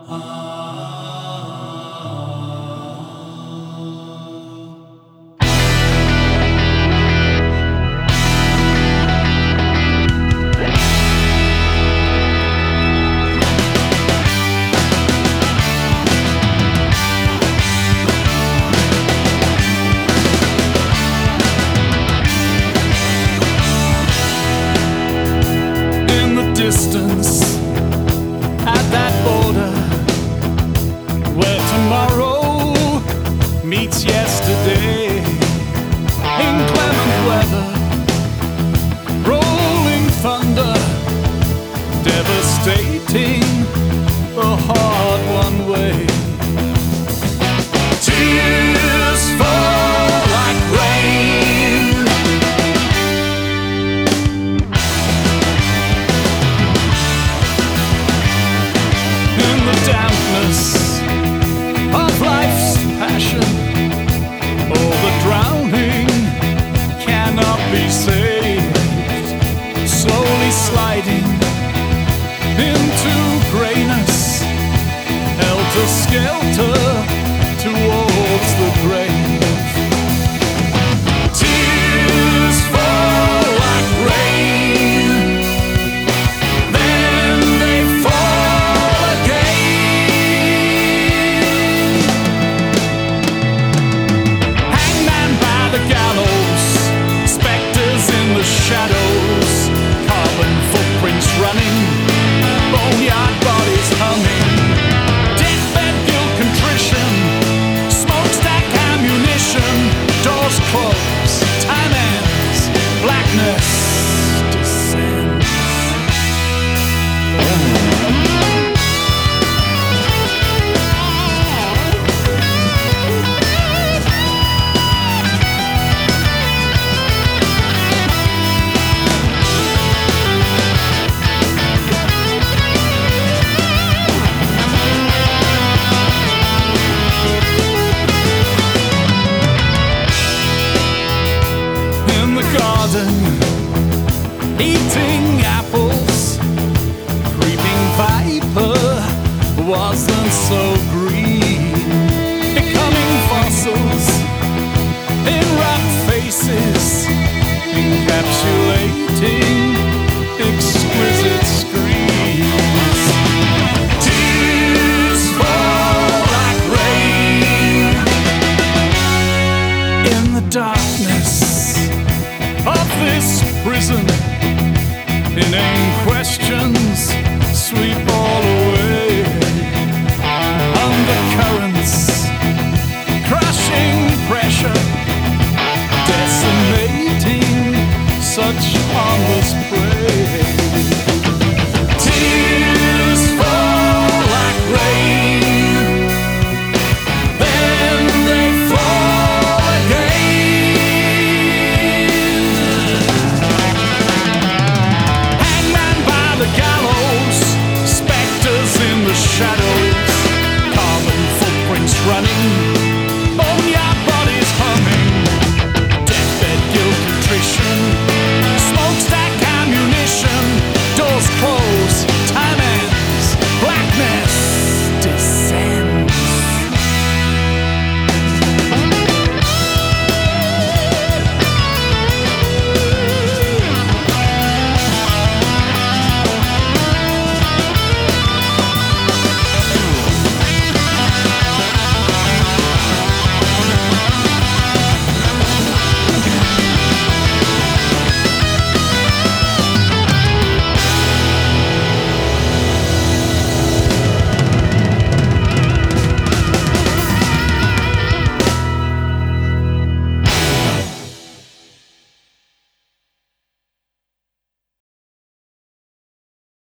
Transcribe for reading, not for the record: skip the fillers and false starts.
Distance at that border where tomorrow meets yesterday, inclement weather, rolling thunder, devastating, a hard one way. Tears fall like rain. Dampness of life's passion, oh, the drowning cannot be saved, slowly sliding into grayness, helter-skelter towards the grave. Tears fall like rain, then they fall again. Shadows, carbon footprints running, boneyard bodies humming, deathbed guilt contrition, smokestack ammunition, doors close, time ends, blackness descends. Eating apples, creeping viper wasn't so green, becoming fossil,